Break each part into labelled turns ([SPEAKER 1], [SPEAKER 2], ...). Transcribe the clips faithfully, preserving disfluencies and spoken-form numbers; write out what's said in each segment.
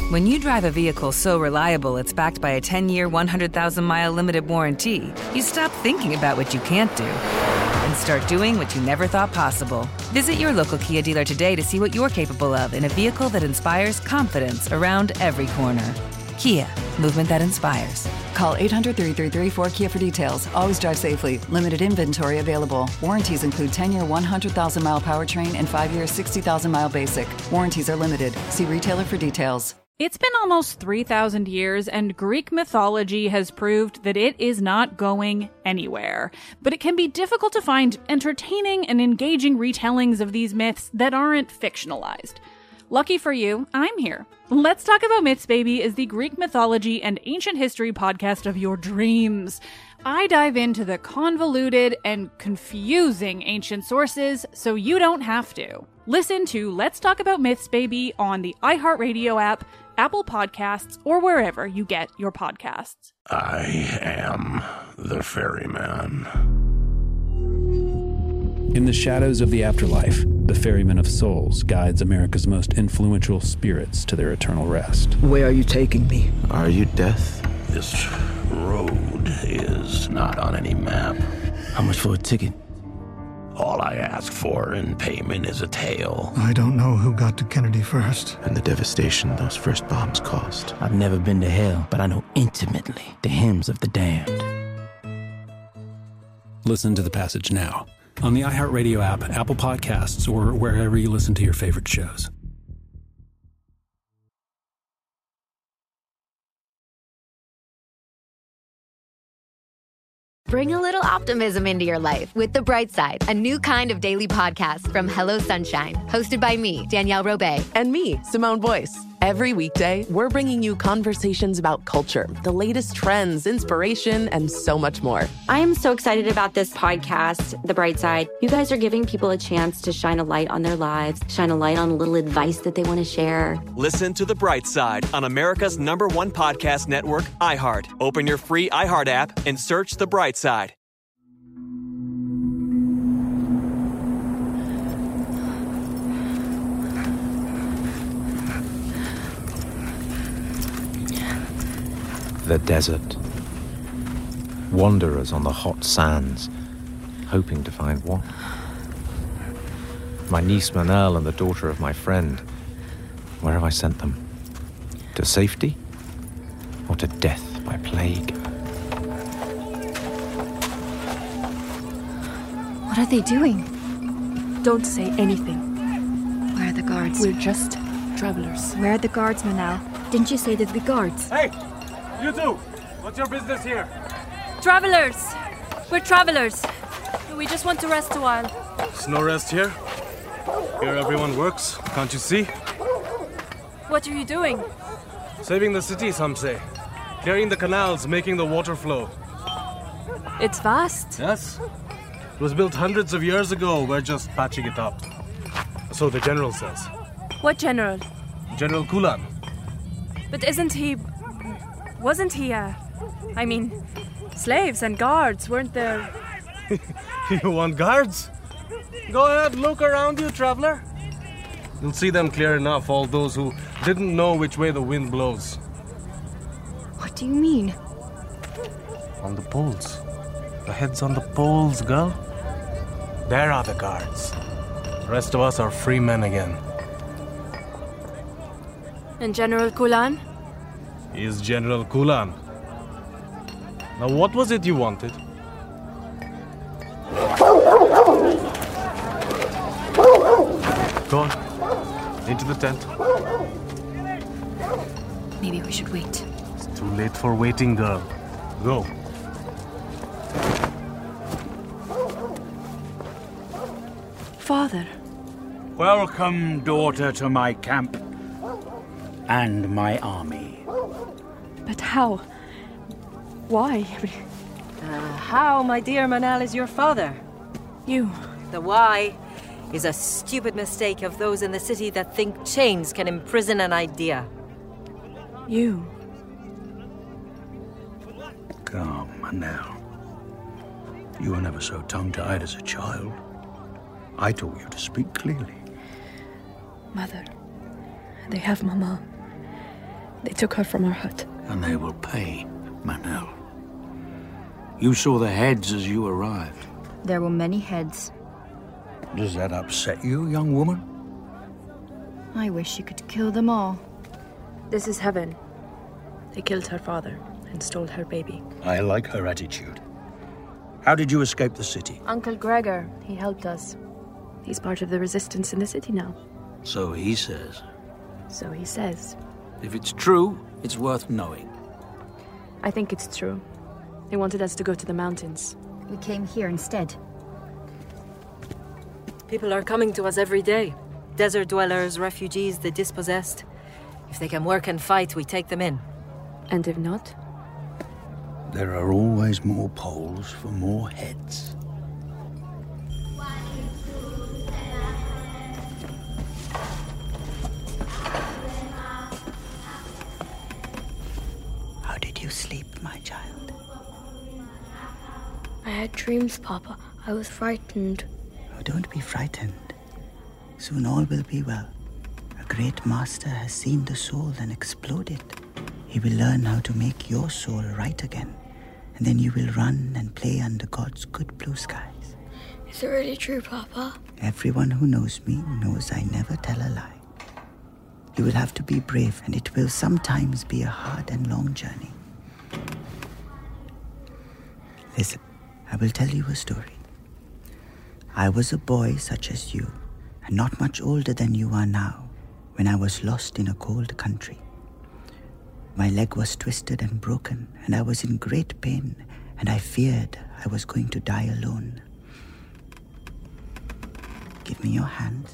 [SPEAKER 1] When you drive a vehicle so reliable it's backed by a ten-year, one hundred thousand mile limited warranty, you stop thinking about what you can't do and start doing what you never thought possible. Visit your local Kia dealer today to see what you're capable of in a vehicle that inspires confidence around every corner. Kia, movement that inspires.
[SPEAKER 2] Call eight hundred, three three three, four K I A for details. Always drive safely. Limited inventory available. Warranties include ten-year, one hundred thousand mile powertrain and five-year, sixty thousand mile basic. Warranties are limited. See retailer for details.
[SPEAKER 3] It's been almost three thousand years, and Greek mythology has proved that it is not going anywhere. But it can be difficult to find entertaining and engaging retellings of these myths that aren't fictionalized. Lucky for you, I'm here. Let's Talk About Myths, Baby is the Greek mythology and ancient history podcast of your dreams. I dive into the convoluted and confusing ancient sources so you don't have to. Listen to Let's Talk About Myths, Baby on the iHeartRadio app, Apple Podcasts, or wherever you get your podcasts.
[SPEAKER 4] I am the ferryman.
[SPEAKER 5] In the shadows of the afterlife, the Ferryman of Souls guides America's most influential spirits to their eternal rest.
[SPEAKER 6] Where are you taking me?
[SPEAKER 4] Are you death? This road is not on any map.
[SPEAKER 6] How much for a ticket?
[SPEAKER 4] All I ask for in payment is a tale.
[SPEAKER 7] I don't know who got to Kennedy first.
[SPEAKER 4] And the devastation those first bombs caused.
[SPEAKER 6] I've never been to hell, but I know intimately the hymns of the damned.
[SPEAKER 5] Listen to The Passage now on the iHeartRadio app, Apple Podcasts, or wherever you listen to your favorite shows.
[SPEAKER 8] Bring a little optimism into your life with The Bright Side, a new kind of daily podcast from Hello Sunshine, hosted by me, Danielle Robay.
[SPEAKER 9] And me, Simone Boyce. Every weekday, we're bringing you conversations about culture, the latest trends, inspiration, and so much more.
[SPEAKER 10] I am so excited about this podcast, The Bright Side. You guys are giving people a chance to shine a light on their lives, shine a light on a little advice that they want to share.
[SPEAKER 11] Listen to The Bright Side on America's number one podcast network, iHeart. Open your free iHeart app and search The Bright Side.
[SPEAKER 12] The desert. Wanderers on the hot sands, hoping to find what? My niece Manel and the daughter of my friend. Where have I sent them? To safety? Or to death by plague?
[SPEAKER 13] What are they doing?
[SPEAKER 14] Don't say anything.
[SPEAKER 13] Where are the guards?
[SPEAKER 14] We're just travelers.
[SPEAKER 13] Where are the guards, Manal? Didn't you say that the guards?
[SPEAKER 15] Hey! You two! What's your business here?
[SPEAKER 14] Travelers! We're travelers. We just want to rest a while.
[SPEAKER 15] There's no rest here. Here everyone works, can't you see?
[SPEAKER 14] What are you doing?
[SPEAKER 15] Saving the city, some say. Clearing the canals, making the water flow.
[SPEAKER 14] It's vast.
[SPEAKER 15] Yes. It was built hundreds of years ago. We're just patching it up. So the general says.
[SPEAKER 14] What general?
[SPEAKER 15] General Kulan.
[SPEAKER 14] But isn't he... Wasn't he, uh... I mean, slaves and guards, weren't there?
[SPEAKER 15] You want guards? Go ahead, look around you, traveler. You'll see them clear enough, all those who didn't know which way the wind blows.
[SPEAKER 13] What do you mean?
[SPEAKER 15] On the poles. The heads on the poles, girl. There are the guards. The rest of us are free men again.
[SPEAKER 14] And General Kulan?
[SPEAKER 15] He is General Kulan. Now, what was it you wanted? Go on. Into the tent.
[SPEAKER 13] Maybe we should wait.
[SPEAKER 15] It's too late for waiting, girl. Go.
[SPEAKER 14] Father.
[SPEAKER 16] Welcome, daughter, to my camp. And my army.
[SPEAKER 14] But how? Why?
[SPEAKER 17] Uh, how, my dear Manal, is your father?
[SPEAKER 14] You.
[SPEAKER 17] The why is a stupid mistake of those in the city that think chains can imprison an idea.
[SPEAKER 14] You.
[SPEAKER 16] Come, Manal. You were never so tongue-tied as a child. I taught you to speak clearly.
[SPEAKER 14] Mother, they have Mama.
[SPEAKER 18] They took her from our hut.
[SPEAKER 16] And they will pay, Manel. You saw the heads as you arrived.
[SPEAKER 13] There were many heads.
[SPEAKER 16] Does that upset you, young woman?
[SPEAKER 13] I wish you could kill them all.
[SPEAKER 18] This is heaven. They killed her father and stole her baby.
[SPEAKER 16] I like her attitude. How did you escape the city?
[SPEAKER 18] Uncle Gregor, he helped us. He's part of the resistance in the city now.
[SPEAKER 16] So he says.
[SPEAKER 18] So he says.
[SPEAKER 16] If it's true, it's worth knowing.
[SPEAKER 18] I think it's true. They wanted us to go to the mountains.
[SPEAKER 13] We came here instead.
[SPEAKER 17] People are coming to us every day. Desert dwellers, refugees, the dispossessed. If they can work and fight, we take them in.
[SPEAKER 18] And if not?
[SPEAKER 16] There are always more poles for more heads.
[SPEAKER 19] How did you sleep, my child?
[SPEAKER 20] I had dreams, Papa. I was frightened.
[SPEAKER 19] Oh, don't be frightened. Soon all will be well. A great master has seen the soul and exploded. He will learn how to make your soul right again. And then you will run and play under God's good blue skies.
[SPEAKER 20] Is it really true, Papa?
[SPEAKER 19] Everyone who knows me knows I never tell a lie. You will have to be brave, and it will sometimes be a hard and long journey. Listen, I will tell you a story. I was a boy such as you, and not much older than you are now, when I was lost in a cold country. My leg was twisted and broken, and I was in great pain, and I feared I was going to die alone. Give me your hand.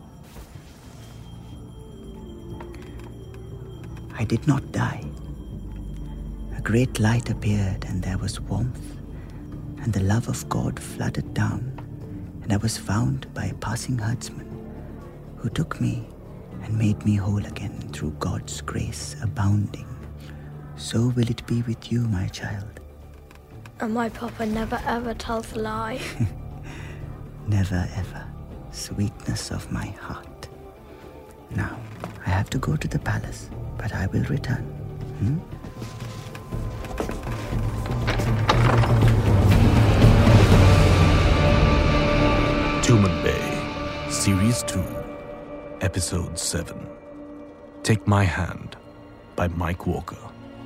[SPEAKER 19] I did not die. A great light appeared, and there was warmth, and the love of God flooded down, and I was found by a passing herdsman, who took me and made me whole again through God's grace abounding. So will it be with you, my child.
[SPEAKER 20] And my Papa never ever tells a lie.
[SPEAKER 19] Never ever, sweetness of my heart. Now, I have to go to the palace, but I will return. Hmm?
[SPEAKER 21] Tumanbay, Series two, Episode seven. Take My Hand by Mike Walker.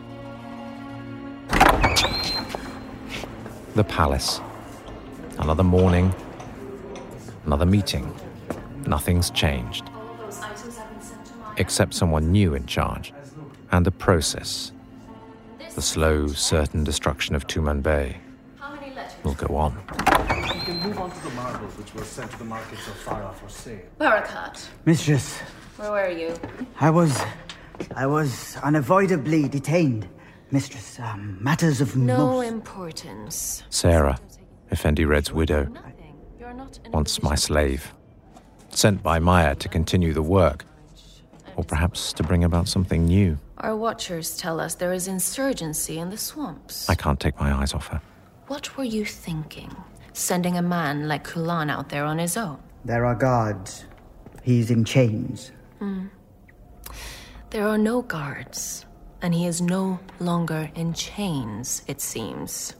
[SPEAKER 12] The palace. Another morning. Another meeting. Nothing's changed. Except someone new in charge. And the process. The slow, certain destruction of Tumanbay will go on.
[SPEAKER 15] You can move on to the marbles which were sent to the markets of Farah for sale.
[SPEAKER 22] Barakat,
[SPEAKER 19] Mistress,
[SPEAKER 22] where were you?
[SPEAKER 19] I was... I was unavoidably detained. Mistress, um, matters of
[SPEAKER 22] No
[SPEAKER 19] most...
[SPEAKER 22] importance.
[SPEAKER 12] Sarah, Effendi Red's widow, once my slave. Sent by Maya to continue the work. Or perhaps to bring about something new.
[SPEAKER 22] Our watchers tell us there is insurgency in the swamps.
[SPEAKER 12] I can't take my eyes off her.
[SPEAKER 22] What were you thinking? Sending a man like Kulan out there on his own?
[SPEAKER 19] There are guards. He's in chains.
[SPEAKER 22] Hmm. There are no guards. And he is no longer in chains, it seems.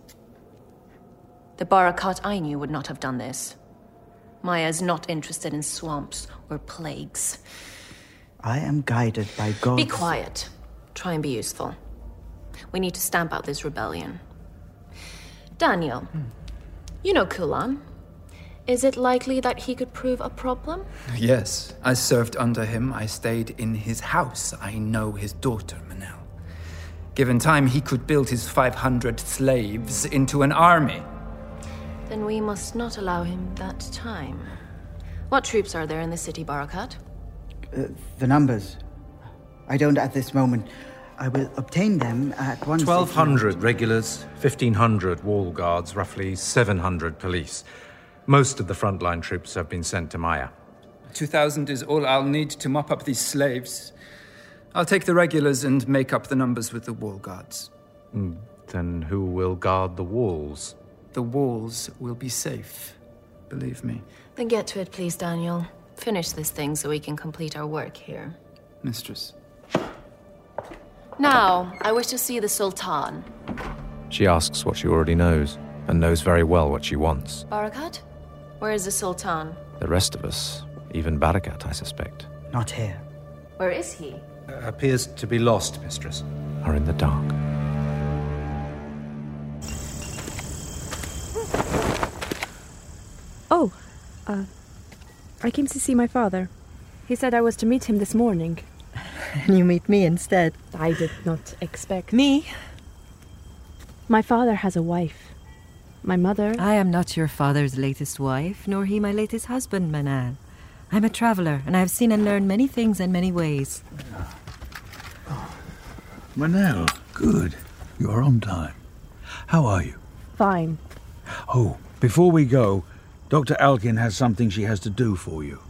[SPEAKER 22] The Barakat I knew would not have done this. Maya is not interested in swamps or plagues.
[SPEAKER 19] I am guided by God.
[SPEAKER 22] Be quiet. Try and be useful. We need to stamp out this rebellion. Daniel, hmm. you know Kulan. Is it likely that he could prove a problem?
[SPEAKER 23] Yes. I served under him. I stayed in his house. I know his daughter, Manel. Given time, he could build his five hundred slaves into an army.
[SPEAKER 22] Then we must not allow him that time. What troops are there in the city, Barakat?
[SPEAKER 19] Uh, the numbers. I don't at this moment. I will obtain them at once.
[SPEAKER 12] twelve hundred regulars, fifteen hundred wall guards, roughly seven hundred police. Most of the frontline troops have been sent to Maya.
[SPEAKER 23] two thousand is all I'll need to mop up these slaves. I'll take the regulars and make up the numbers with the wall guards.
[SPEAKER 12] Mm, then who will guard the walls?
[SPEAKER 23] The walls will be safe, believe me.
[SPEAKER 22] Then get to it, please, Daniel. Finish this thing so we can complete our work here.
[SPEAKER 23] Mistress.
[SPEAKER 22] Now, I wish to see the Sultan.
[SPEAKER 12] She asks what she already knows, and knows very well what she wants.
[SPEAKER 22] Barakat? Where is the Sultan?
[SPEAKER 12] The rest of us, even Barakat, I suspect,
[SPEAKER 19] Not here.
[SPEAKER 22] Where is he?
[SPEAKER 1] Uh, appears to be lost, mistress.
[SPEAKER 12] are in the dark.
[SPEAKER 18] Oh, uh, I came to see my father. He said I was to meet him this morning.
[SPEAKER 17] And you meet me instead.
[SPEAKER 18] I did not expect.
[SPEAKER 17] Me?
[SPEAKER 18] My father has a wife. My mother...
[SPEAKER 17] I am not your father's latest wife, nor he my latest husband, Manal. I'm a traveler, and I have seen and learned many things in many ways.
[SPEAKER 16] Manal, good. You are on time. How are you?
[SPEAKER 18] Fine.
[SPEAKER 16] Oh, before we go, Doctor Alkin has something she has to do for you.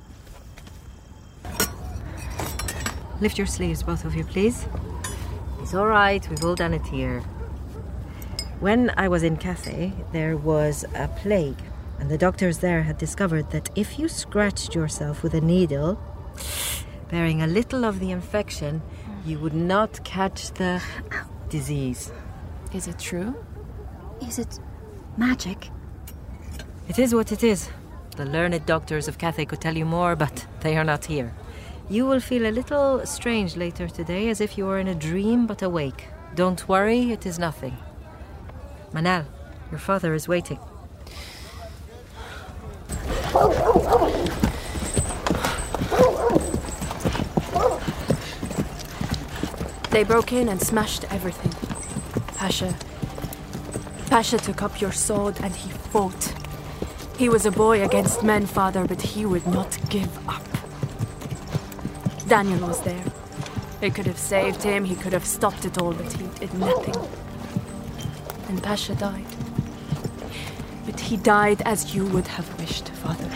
[SPEAKER 17] Lift your sleeves, both of you, please. It's all right, we've all done it here. When I was in Cathay, there was a plague, and the doctors there had discovered that if you scratched yourself with a needle, bearing a little of the infection, you would not catch the disease.
[SPEAKER 22] Is it true?
[SPEAKER 13] Is it magic?
[SPEAKER 17] It is what it is. The learned doctors of Cathay could tell you more, but they are not here. You will feel a little strange later today, as if you were in a dream but awake. Don't worry, it is nothing. Manal, your father is waiting.
[SPEAKER 18] They broke in and smashed everything. Pasha... Pasha took up your sword and he fought. He was a boy against men, father, but he would not give up. Daniel was there. He could have saved him, he could have stopped it all, but he did nothing. And Pasha died. But he died as you would have wished, father.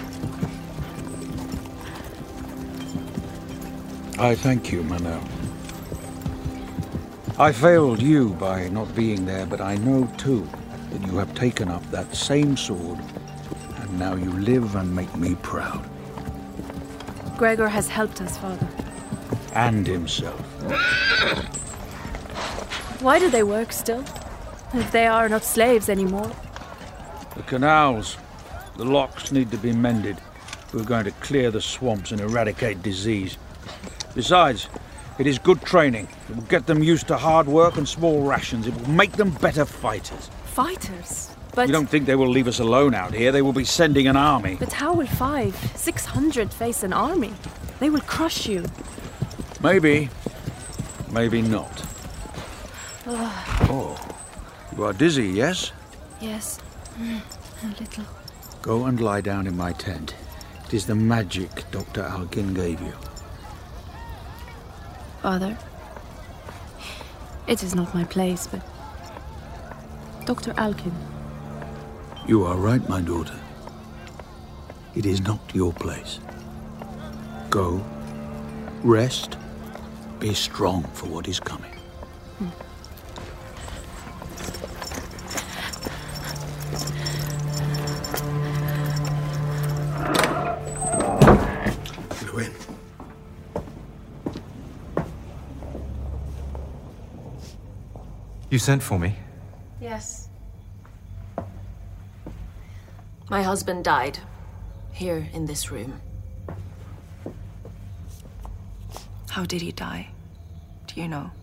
[SPEAKER 16] I thank you, Manal. I failed you by not being there, but I know too that you have taken up that same sword, and now you live and make me proud.
[SPEAKER 18] Gregor has helped us, father.
[SPEAKER 16] And himself.
[SPEAKER 18] Why do they work still? If they are not slaves anymore.
[SPEAKER 16] The canals, the locks need to be mended. We're going to clear the swamps and eradicate disease. Besides, it is good training. It will get them used to hard work and small rations. It will make them better fighters.
[SPEAKER 18] Fighters? But...
[SPEAKER 16] You don't think they will leave us alone out here? They will be sending an army.
[SPEAKER 18] But how will five, six hundred face an army? They will crush you.
[SPEAKER 16] Maybe. Maybe not. Oh. You are dizzy, yes?
[SPEAKER 18] Yes. Mm, a little.
[SPEAKER 16] Go and lie down in my tent. It is the magic Doctor Alkin gave you.
[SPEAKER 18] Father, it is not my place, but... Doctor Alkin.
[SPEAKER 16] You are right, my daughter. It is not your place. Go, rest, be strong for what is coming.
[SPEAKER 18] Hmm.
[SPEAKER 1] You sent for me?
[SPEAKER 22] Yes. My husband died. Here in this room. How did he die? Do you know?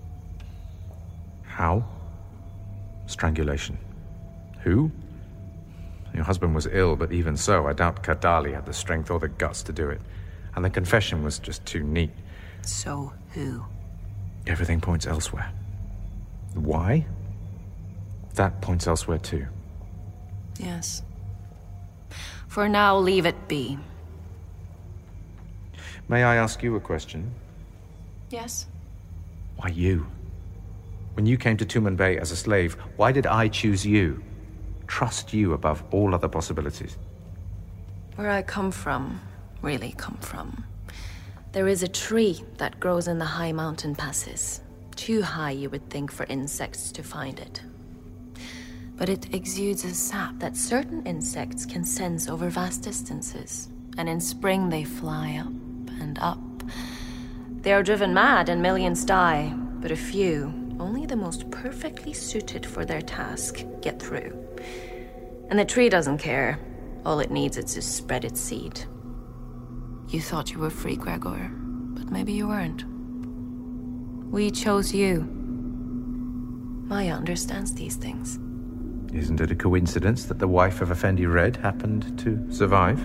[SPEAKER 12] How? Strangulation. Who? Your husband was ill, but even so, I doubt Kadali had the strength or the guts to do it. And the confession was just too neat.
[SPEAKER 22] So who?
[SPEAKER 12] Everything points elsewhere. Why? That points elsewhere too.
[SPEAKER 22] Yes. For now, leave it be.
[SPEAKER 12] May I ask you a question?
[SPEAKER 22] Yes.
[SPEAKER 12] Why you? When you came to Tumen Bay as a slave, why did I choose you? Trust you above all other possibilities.
[SPEAKER 22] Where I come from, really come from, there is a tree that grows in the high mountain passes. Too high, you would think, for insects to find it. But it exudes a sap that certain insects can sense over vast distances. And in spring they fly up and up. They are driven mad and millions die. But a few, only the most perfectly suited for their task, get through. And the tree doesn't care. All it needs is to spread its seed. You thought you were free, Gregor, but maybe you weren't. We chose you. Maya understands these things.
[SPEAKER 1] Isn't it a coincidence that the wife of Effendi Red happened to survive?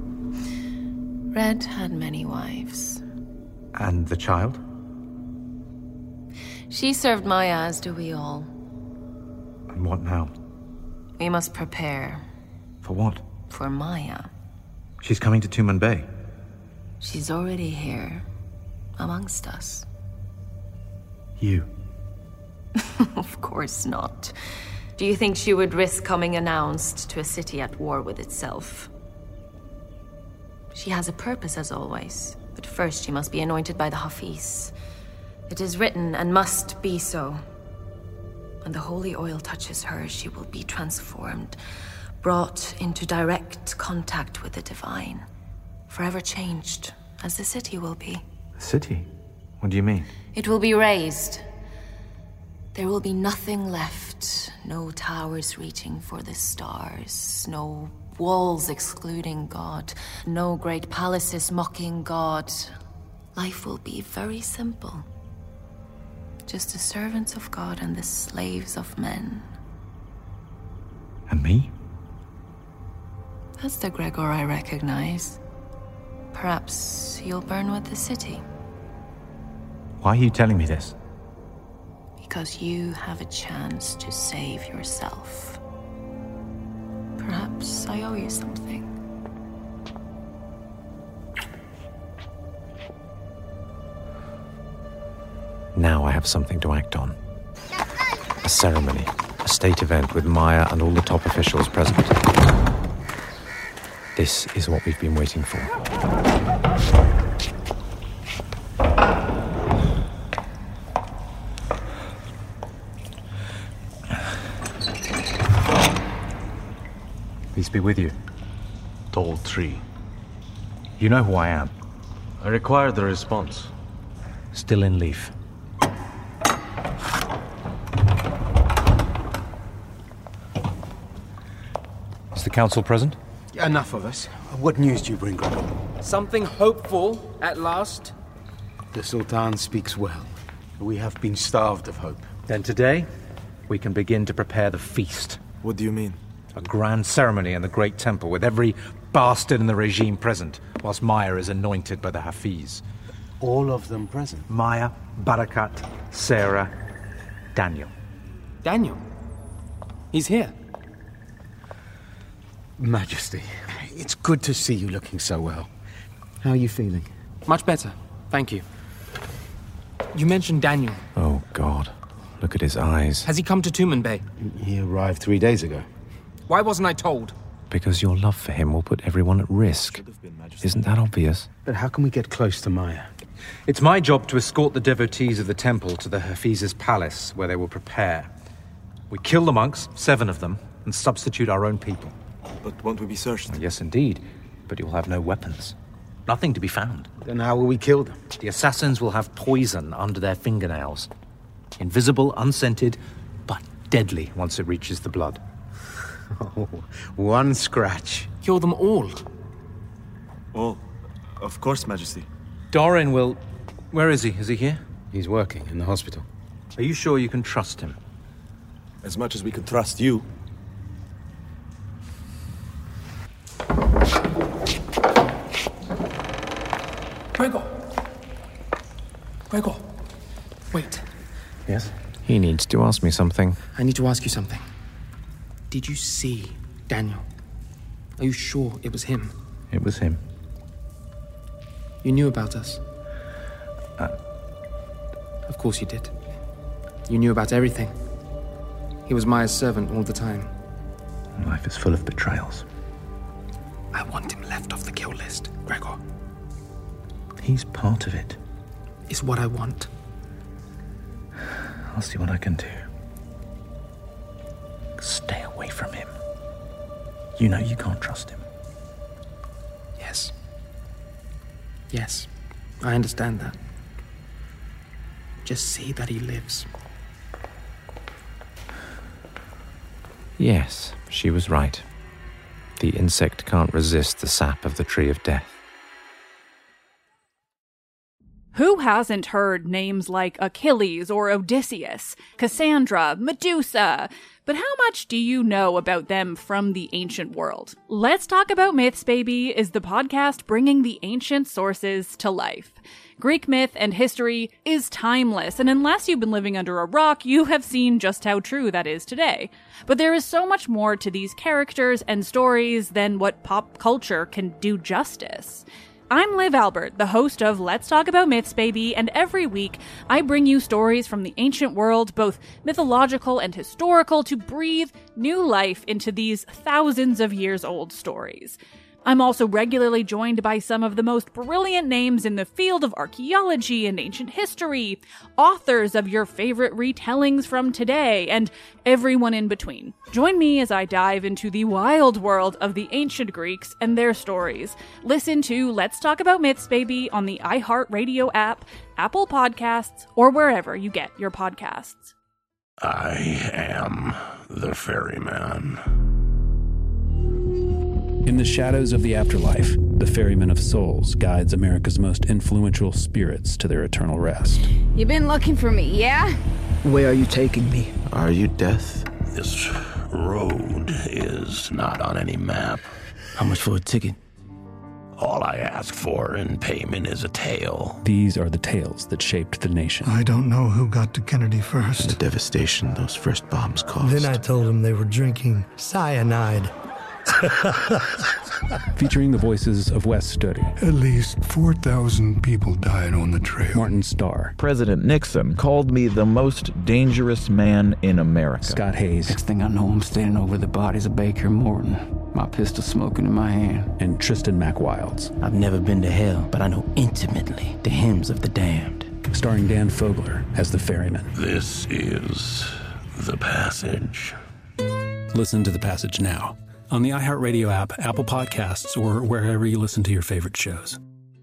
[SPEAKER 22] Red had many wives.
[SPEAKER 1] And the child?
[SPEAKER 22] She served Maya, as do we all.
[SPEAKER 1] And what now?
[SPEAKER 22] We must prepare.
[SPEAKER 1] For what?
[SPEAKER 22] For Maya.
[SPEAKER 1] She's coming to Tumen Bay.
[SPEAKER 22] She's already here, amongst us.
[SPEAKER 1] You?
[SPEAKER 22] Of course not. Do you think she would risk coming announced to a city at war with itself? She has a purpose, as always. But first she must be anointed by the Hafiz. It is written, and must be so. When the holy oil touches her, she will be transformed, brought into direct contact with the divine, forever changed, as the city will be.
[SPEAKER 1] The city? What do you mean?
[SPEAKER 22] It will be raised. There will be nothing left. No towers reaching for the stars. No walls excluding God. No great palaces mocking God. Life will be very simple. Just the servants of God and the slaves of men.
[SPEAKER 1] And me?
[SPEAKER 22] That's the Gregor I recognize. Perhaps you'll burn with the city.
[SPEAKER 1] Why are you telling me this?
[SPEAKER 22] Because you have a chance to save yourself. Perhaps I owe you something.
[SPEAKER 12] Now I have something to act on. A ceremony, a state event with Maya and all the top officials present. This is what we've been waiting for.
[SPEAKER 1] Peace be with you.
[SPEAKER 15] Tall tree.
[SPEAKER 1] You know who I am.
[SPEAKER 15] I require the response.
[SPEAKER 1] Still in leaf. Is the council present?
[SPEAKER 2] Enough of us. What news do you bring, Gregor?
[SPEAKER 3] Something hopeful, at last.
[SPEAKER 2] The Sultan speaks well. We have been starved of hope.
[SPEAKER 1] Then today, we can begin to prepare the feast.
[SPEAKER 2] What do you mean?
[SPEAKER 1] A grand ceremony in the Great Temple with every bastard in the regime present, whilst Maya is anointed by the Hafiz.
[SPEAKER 2] All of them present?
[SPEAKER 1] Maya, Barakat, Sarah, Daniel.
[SPEAKER 3] Daniel? He's here.
[SPEAKER 2] Majesty, it's good to see you looking so well. How are you feeling?
[SPEAKER 3] Much better, thank you. You mentioned Daniel.
[SPEAKER 12] Oh, God. Look at his eyes.
[SPEAKER 3] Has he come to Tumen Bay?
[SPEAKER 2] He arrived three days ago.
[SPEAKER 3] Why wasn't I told?
[SPEAKER 12] Because your love for him will put everyone at risk. Isn't that obvious?
[SPEAKER 2] But how can we get close to Maya?
[SPEAKER 1] It's my job to escort the devotees of the temple to the Hafiz's palace, where they will prepare. We kill the monks, seven of them, and substitute our own people.
[SPEAKER 2] But won't we be searched?
[SPEAKER 1] Oh, yes, indeed. But you'll have no weapons. Nothing to be found.
[SPEAKER 2] Then how will we kill them?
[SPEAKER 1] The assassins will have poison under their fingernails. Invisible, unscented, but deadly once it reaches the blood.
[SPEAKER 2] Oh, one scratch.
[SPEAKER 3] Kill them all.
[SPEAKER 2] All? Of course, Majesty.
[SPEAKER 1] Doran will... Where is he? Is he here?
[SPEAKER 2] He's working in the hospital.
[SPEAKER 1] Are you sure you can trust him?
[SPEAKER 2] As much as we can trust you.
[SPEAKER 3] Gregor! Gregor! Wait.
[SPEAKER 1] Yes?
[SPEAKER 12] He needs to ask me something.
[SPEAKER 3] I need to ask you something. Did you see Daniel? Are you sure it was him?
[SPEAKER 1] It was him.
[SPEAKER 3] You knew about us?
[SPEAKER 1] Uh,
[SPEAKER 3] of course you did. You knew about everything. He was Maya's servant all the time.
[SPEAKER 1] Life is full of betrayals.
[SPEAKER 3] I want him left off the kill list, Gregor.
[SPEAKER 1] He's part of it.
[SPEAKER 3] It's what I want.
[SPEAKER 1] I'll see what I can do. Stay away from him. You know you can't trust him.
[SPEAKER 3] Yes. Yes, I understand that. Just see that he lives.
[SPEAKER 12] Yes, she was right. The insect can't resist the sap of the tree of death.
[SPEAKER 4] Who hasn't heard names like Achilles or Odysseus, Cassandra, Medusa? But how much do you know about them from the ancient world? Let's Talk About Myths, Baby is the podcast bringing the ancient sources to life. Greek myth and history is timeless, and unless you've been living under a rock, you have seen just how true that is today. But there is so much more to these characters and stories than what pop culture can do justice. I'm Liv Albert, the host of Let's Talk About Myths, Baby, and every week I bring you stories from the ancient world, both mythological and historical, to breathe new life into these thousands of years old stories. I'm also regularly joined by some of the most brilliant names in the field of archaeology and ancient history, authors of your favorite retellings from today, and everyone in between. Join me as I dive into the wild world of the ancient Greeks and their stories. Listen to Let's Talk About Myths, Baby on the iHeartRadio app, Apple Podcasts, or wherever you get your podcasts.
[SPEAKER 6] I am the ferryman.
[SPEAKER 5] In the shadows of the afterlife, the Ferryman of Souls guides America's most influential spirits to their eternal rest.
[SPEAKER 13] You been looking for me, yeah?
[SPEAKER 21] Where are you taking me?
[SPEAKER 6] Are you death? This road is not on any map.
[SPEAKER 21] How much for a ticket?
[SPEAKER 6] All I ask for in payment is a tale.
[SPEAKER 5] These are the tales that shaped the nation.
[SPEAKER 7] I don't know who got to Kennedy first.
[SPEAKER 21] The devastation those first bombs caused.
[SPEAKER 7] Then I told them they were drinking cyanide.
[SPEAKER 5] Featuring the voices of Wes Studi.
[SPEAKER 7] At least four thousand people died on the trail.
[SPEAKER 5] Martin Starr.
[SPEAKER 24] President Nixon called me the most dangerous man in America.
[SPEAKER 5] Scott Hayes.
[SPEAKER 25] Next thing I know, I'm standing over the bodies of Baker and Morton, my pistol smoking in my hand.
[SPEAKER 5] And Tristan McWilds.
[SPEAKER 26] I've never been to hell, but I know intimately the hymns of the damned.
[SPEAKER 5] Starring Dan Fogler as the ferryman.
[SPEAKER 6] This is The Passage.
[SPEAKER 5] Listen to The Passage now on the iHeartRadio app, Apple Podcasts, or wherever you listen to your favorite shows.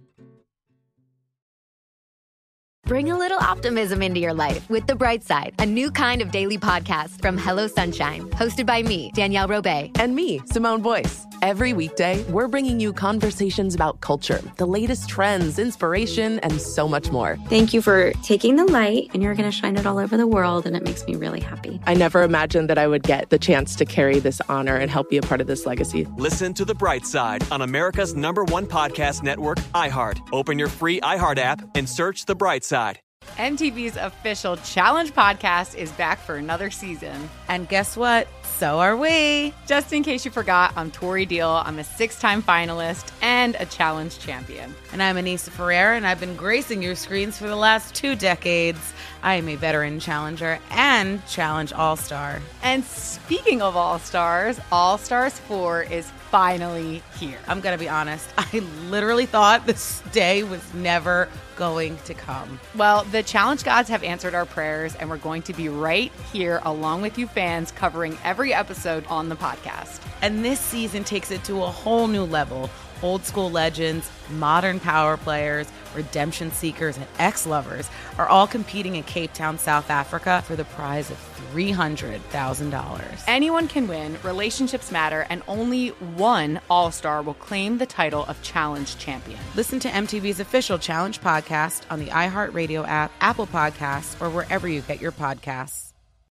[SPEAKER 8] Bring a little optimism into your life with The Bright Side, a new kind of daily podcast from Hello Sunshine, hosted by me, Danielle Robay.
[SPEAKER 9] And me, Simone Boyce. Every weekday, we're bringing you conversations about culture, the latest trends, inspiration, and so much more.
[SPEAKER 10] Thank you for taking the light, and you're going to shine it all over the world, and it makes me really happy.
[SPEAKER 9] I never imagined that I would get the chance to carry this honor and help be a part of this legacy.
[SPEAKER 11] Listen to The Bright Side on America's number one podcast network, iHeart. Open your free iHeart app and search The Bright Side.
[SPEAKER 27] M T V's official Challenge podcast is back for another season. And guess what? So are we. Just in case you forgot, I'm Tori Deal. I'm a six-time finalist and a challenge champion.
[SPEAKER 28] And I'm Anissa Ferreira, and I've been gracing your screens for the last two decades. I am a veteran challenger and challenge all-star.
[SPEAKER 27] And speaking of all-stars, All-Stars four is finally here.
[SPEAKER 28] I'm going to be honest. I literally thought this day was never going to come.
[SPEAKER 27] Well, the challenge gods have answered our prayers, and we're going to be right here along with you fans covering every episode on the podcast.
[SPEAKER 28] And this season takes it to a whole new level. Old school legends, modern power players, redemption seekers, and ex-lovers are all competing in Cape Town, South Africa for the prize of three hundred thousand dollars.
[SPEAKER 27] Anyone can win, relationships matter, and only one All-Star will claim the title of Challenge Champion.
[SPEAKER 28] Listen to M T V's official Challenge podcast on the iHeartRadio app, Apple Podcasts, or wherever you get your podcasts.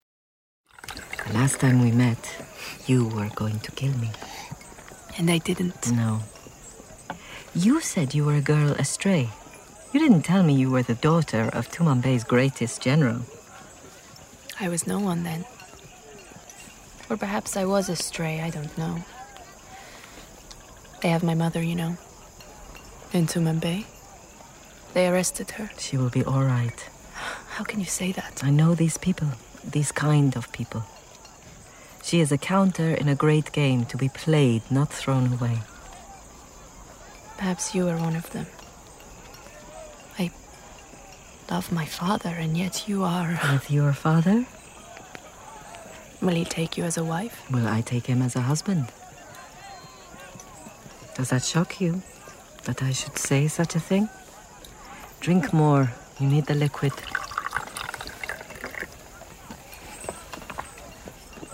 [SPEAKER 17] The last time we met, you were going to kill me.
[SPEAKER 18] And I didn't.
[SPEAKER 17] No. You said you were a girl astray. You didn't tell me you were the daughter of Tumanbay's greatest general.
[SPEAKER 18] I was no one then. Or perhaps I was astray, I don't know. They have my mother, you know. In Tumanbay. They arrested her.
[SPEAKER 17] She will be all right.
[SPEAKER 18] How can you say that?
[SPEAKER 17] I know these people, these kind of people. She is a counter in a great game to be played, not thrown away.
[SPEAKER 18] Perhaps you are one of them. I love my father, and yet you are...
[SPEAKER 17] With your father?
[SPEAKER 18] Will he take you as a wife?
[SPEAKER 17] Will I take him as a husband? Does that shock you, that I should say such a thing? Drink more. You need the liquid.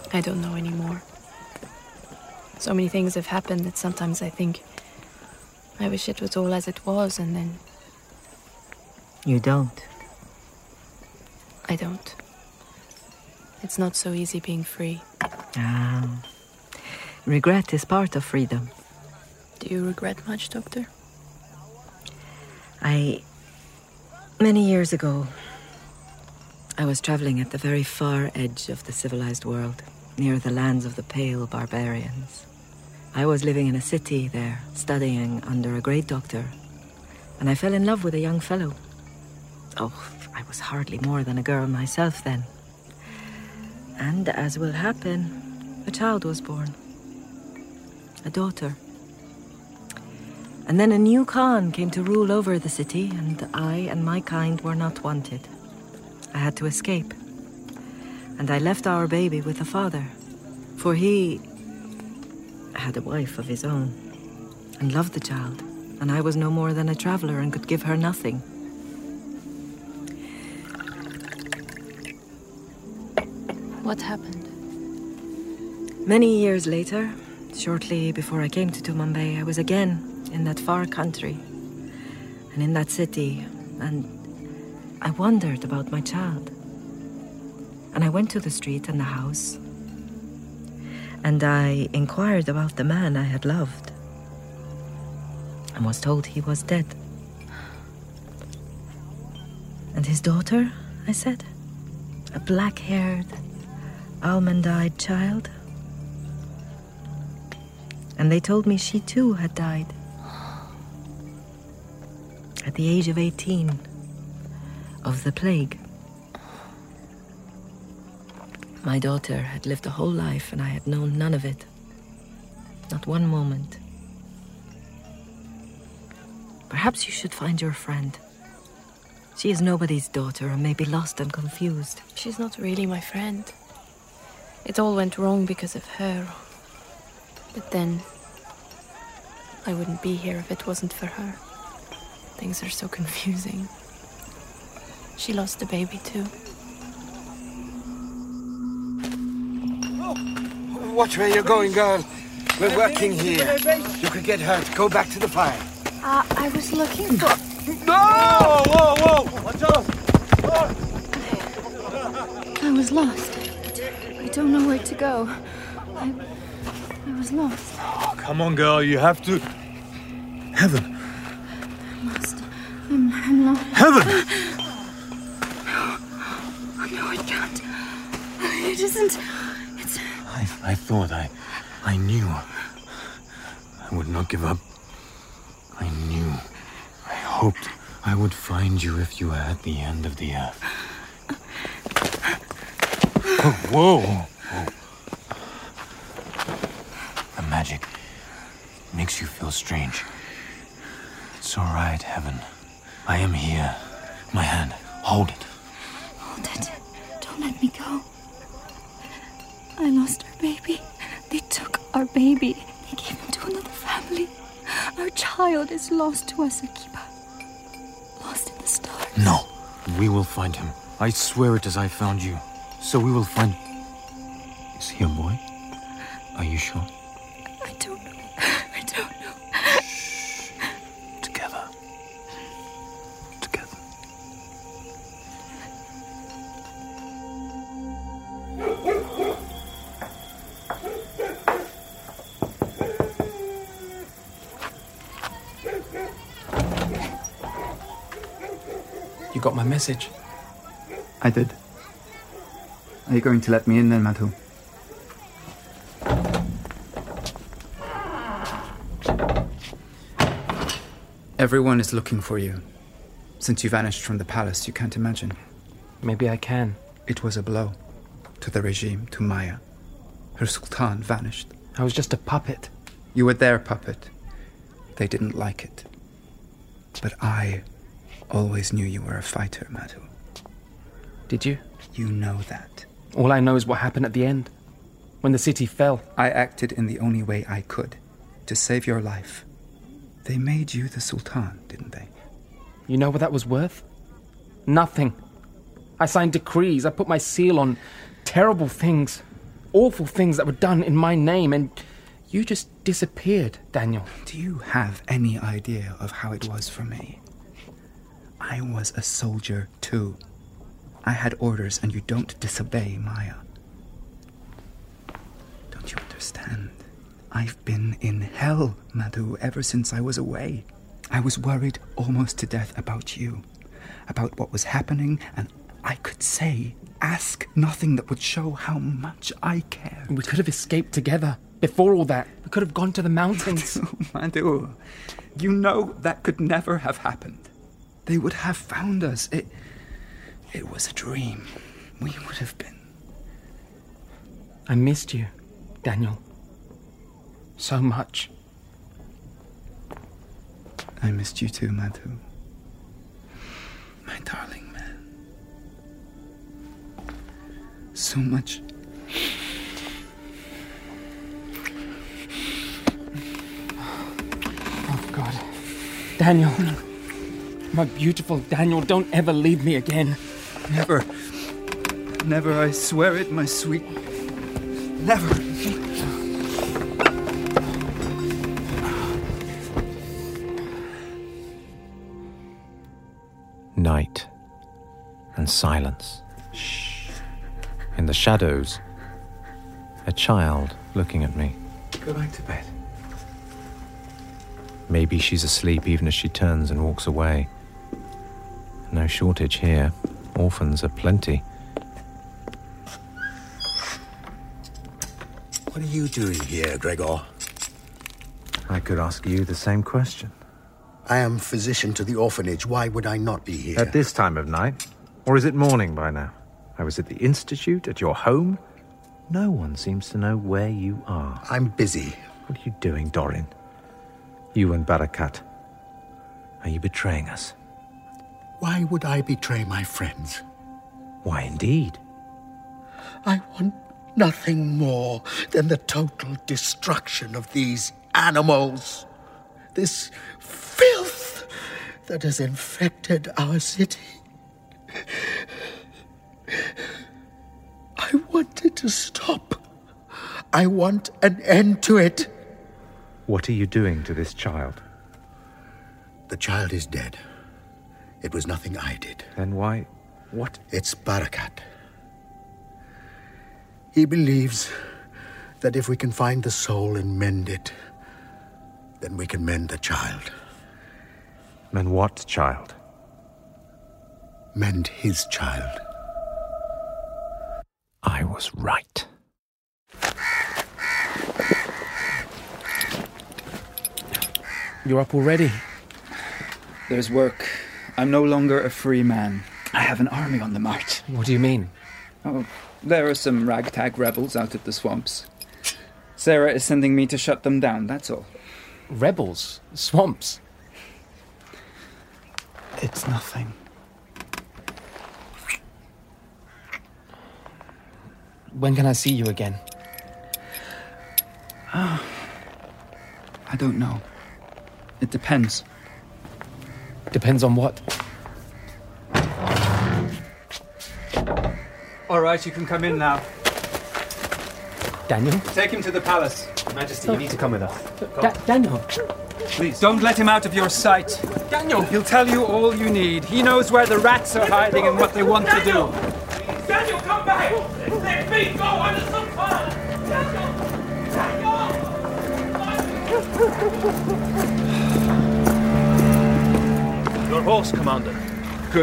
[SPEAKER 18] I don't know anymore. So many things have happened that sometimes I think I wish it was all as it was, and then...
[SPEAKER 17] You don't?
[SPEAKER 18] I don't. It's not so easy being free.
[SPEAKER 17] Ah. Regret is part of freedom.
[SPEAKER 18] Do you regret much, Doctor?
[SPEAKER 17] I... Many years ago, I was traveling at the very far edge of the civilized world, near the lands of the pale barbarians. I was living in a city there, studying under a great doctor, and I fell in love with a young fellow. Oh, I was hardly more than a girl myself then. And as will happen, a child was born. A daughter. And then a new Khan came to rule over the city, and I and my kind were not wanted. I had to escape. And I left our baby with the father, for he had a wife of his own and loved the child, and I was no more than a traveler and could give her nothing.
[SPEAKER 18] What happened?
[SPEAKER 17] Many years later, shortly before I came to Tumanbay, I was again in that far country and in that city, and I wondered about my child. And I went to the street and the house, and I inquired about the man I had loved, and was told he was dead. And his daughter, I said, a black-haired, almond-eyed child. And they told me she too had died. At the age of eighteen, of the plague. My daughter had lived a whole life, and I had known none of it. Not one moment. Perhaps you should find your friend. She is nobody's daughter and may be lost and confused.
[SPEAKER 18] She's not really my friend. It all went wrong because of her. But then, I wouldn't be here if it wasn't for her. Things are so confusing. She lost a baby too.
[SPEAKER 2] Watch where you're going, girl. We're working here. You could get hurt. Go back to the fire.
[SPEAKER 13] Uh, I was looking for...
[SPEAKER 2] No! Whoa, whoa! Watch out!
[SPEAKER 13] I was lost. I don't know where to go. I... I was lost.
[SPEAKER 2] Oh, come on, girl. You have to... Heaven.
[SPEAKER 13] I'm lost. I'm, I'm lost.
[SPEAKER 2] Heaven!
[SPEAKER 13] Oh, no, it can't. It isn't. It's...
[SPEAKER 2] I, I thought I... I knew. I would not give up. I knew. I hoped I would find you if you were at the end of the earth. Oh, whoa! Whoa. The magic makes you feel strange. It's all right, Heaven. I am here. My hand. Hold it.
[SPEAKER 13] Hold it. Don't let me go. I lost our baby. They took our baby. They gave him to another family. Our child is lost to us, Akiba. Lost in the stars.
[SPEAKER 2] No. We will find him. I swear it as I found you. So we will find... Is he a boy? Are you sure?
[SPEAKER 13] I don't know. I don't know.
[SPEAKER 2] Shh. Together. Together.
[SPEAKER 3] You got my message?
[SPEAKER 14] I did. Are you going to let me in then, Madhu? Everyone is looking for you. Since you vanished from the palace, you can't imagine.
[SPEAKER 3] Maybe I can.
[SPEAKER 14] It was a blow. To the regime, to Maya. Her sultan vanished.
[SPEAKER 3] I was just a puppet.
[SPEAKER 14] You were their puppet. They didn't like it. But I always knew you were a fighter, Madhu.
[SPEAKER 3] Did you?
[SPEAKER 14] You know that.
[SPEAKER 3] All I know is what happened at the end. When the city fell.
[SPEAKER 14] I acted in the only way I could. To save your life. They made you the sultan, didn't they?
[SPEAKER 3] You know what that was worth? Nothing. I signed decrees. I put my seal on terrible things. awful things that were done in my name, and you just disappeared, Daniel.
[SPEAKER 14] Do you have any idea of how it was for me? I was a soldier too. I had orders, and you don't disobey, Maya. Don't you understand? I've been in hell, Madhu, ever since I was away. I was worried almost to death about you, about what was happening, and I could say, ask nothing that would show how much I cared.
[SPEAKER 3] We could have escaped together. Before all that, we could have gone to the mountains.
[SPEAKER 14] Madhu, you know that could never have happened. They would have found us. It, it was a dream. We would have been.
[SPEAKER 3] I missed you, Daniel. So much.
[SPEAKER 14] I missed you too, Madhu. My darling man. So much.
[SPEAKER 3] Oh, God. Daniel. My beautiful Daniel, don't ever leave me again.
[SPEAKER 14] Never. Never, I swear it, my sweet. Never.
[SPEAKER 2] Night and silence. Shh. In the shadows, a child looking at me.
[SPEAKER 14] Go back to bed.
[SPEAKER 2] Maybe she's asleep even as she turns and walks away. No shortage here. Orphans are plenty.
[SPEAKER 1] What are you doing here, Gregor?
[SPEAKER 2] I could ask you the same question.
[SPEAKER 1] I am physician to the orphanage. Why would I not be here?
[SPEAKER 2] At this time of night? Or is it morning by now? I was at the institute, at your home. No one seems to know where you are.
[SPEAKER 1] I'm busy.
[SPEAKER 2] What are you doing, Dorin? You and Barakat. Are you betraying us?
[SPEAKER 1] Why would I betray my friends?
[SPEAKER 2] Why, indeed?
[SPEAKER 1] I want nothing more than the total destruction of these animals. This filth that has infected our city. I want it to stop. I want an end to it.
[SPEAKER 2] What are you doing to this child?
[SPEAKER 1] The child is dead. It was nothing I did.
[SPEAKER 2] Then why... what?
[SPEAKER 1] It's Barakat. He believes that if we can find the soul and mend it, then we can mend the child.
[SPEAKER 2] Mend what child?
[SPEAKER 1] Mend his child.
[SPEAKER 2] I was right.
[SPEAKER 3] You're up already?
[SPEAKER 14] There's work. I'm no longer a free man. I have an army on the march.
[SPEAKER 3] What do you mean?
[SPEAKER 14] Oh, there are some ragtag rebels out at the swamps. Sarah is sending me to shut them down, that's all.
[SPEAKER 3] Rebels? Swamps?
[SPEAKER 14] It's nothing.
[SPEAKER 3] When can I see you again?
[SPEAKER 14] Oh, I don't know. It depends.
[SPEAKER 3] Depends on what?
[SPEAKER 14] All right, you can come in now.
[SPEAKER 3] Daniel?
[SPEAKER 14] Take him to the palace.
[SPEAKER 3] Majesty, you need to come with us. Da- Daniel!
[SPEAKER 14] Please. Don't let him out of your sight.
[SPEAKER 3] Daniel!
[SPEAKER 14] He'll tell you all you need. He knows where the rats are hiding and what they want
[SPEAKER 12] Daniel!
[SPEAKER 14] to do.
[SPEAKER 12] Daniel, come back! Let me go under some fire! Daniel! Daniel!
[SPEAKER 15] Your horse, Commander.
[SPEAKER 14] Good.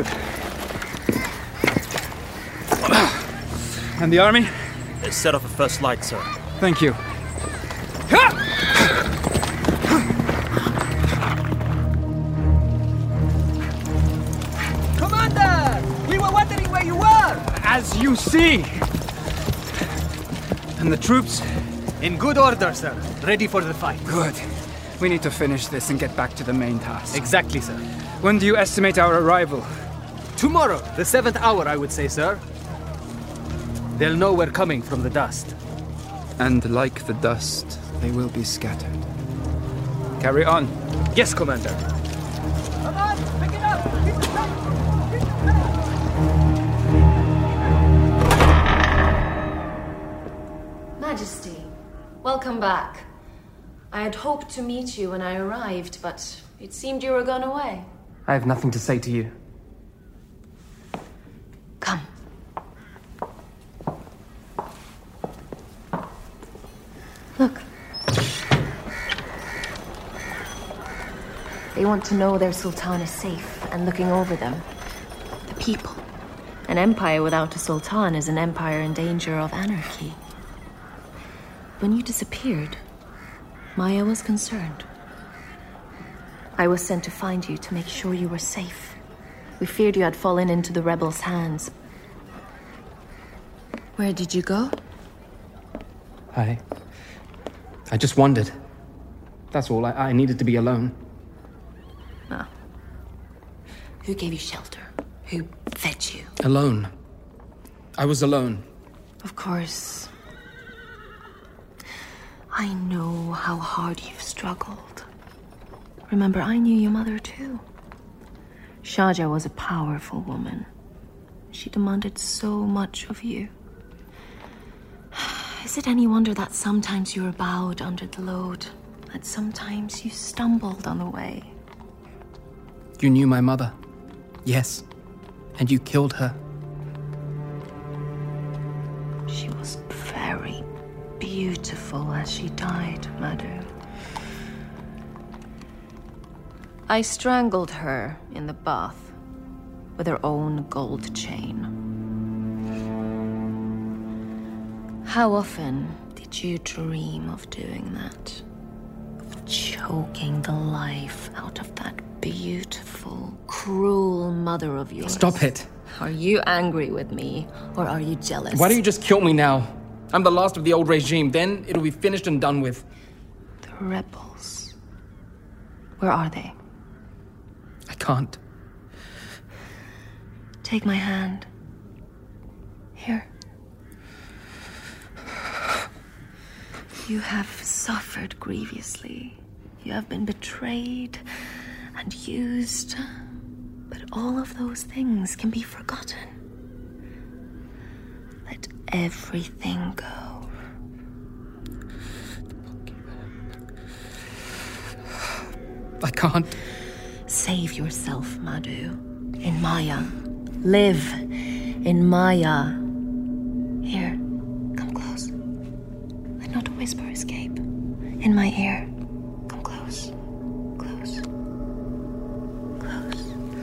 [SPEAKER 14] And the army?
[SPEAKER 15] They set off a first light, sir.
[SPEAKER 14] Thank you.
[SPEAKER 12] Commander! We were wondering where you were!
[SPEAKER 14] As you see. And the troops?
[SPEAKER 12] In good order, sir. Ready for the fight.
[SPEAKER 14] Good. We need to finish this and get back to the main task.
[SPEAKER 12] Exactly, sir.
[SPEAKER 14] When do you estimate our arrival?
[SPEAKER 12] Tomorrow, the seventh hour, I would say, sir. They'll know we're coming from the dust.
[SPEAKER 14] And like the dust, they will be scattered. Carry on.
[SPEAKER 12] Yes, Commander. Come on, pick it up! Keep it up! Keep it up!
[SPEAKER 4] Majesty, welcome back. I had hoped to meet you when I arrived, but it seemed you were gone away.
[SPEAKER 3] I have nothing to say to you.
[SPEAKER 4] Come. Look. They want to know their sultan is safe and looking over them. The people. An empire without a sultan is an empire in danger of anarchy. When you disappeared, Maya was concerned. I was sent to find you to make sure you were safe. We feared you had fallen into the rebels' hands. Where did you go?
[SPEAKER 3] I... I just wondered. That's all. I, I needed to be alone.
[SPEAKER 4] Ah. Who gave you shelter? Who fed you?
[SPEAKER 3] Alone. I was alone.
[SPEAKER 4] Of course. I know how hard you've struggled. Remember, I knew your mother too. Shaja was a powerful woman. She demanded so much of you. Is it any wonder that sometimes you were bowed under the load, that sometimes you stumbled on the way?
[SPEAKER 3] You knew my mother. Yes. And you killed her.
[SPEAKER 4] She was very beautiful as she died, Madhu. I strangled her in the bath with her own gold chain. How often did you dream of doing that? Of choking the life out of that beautiful, cruel mother of yours?
[SPEAKER 3] Stop it.
[SPEAKER 4] Are you angry with me, or are you jealous?
[SPEAKER 3] Why don't you just kill me now? I'm the last of the old regime. Then it'll be finished and done with.
[SPEAKER 4] The rebels. Where are they?
[SPEAKER 3] I can't.
[SPEAKER 4] Take my hand. Here. You have suffered grievously. You have been betrayed and used. But all of those things can be forgotten. Let everything go.
[SPEAKER 3] I can't.
[SPEAKER 4] Save yourself, Madhu. In Maya. Live in Maya. Here, come close. Let not a whisper escape. In my ear. Come close. Close. Close.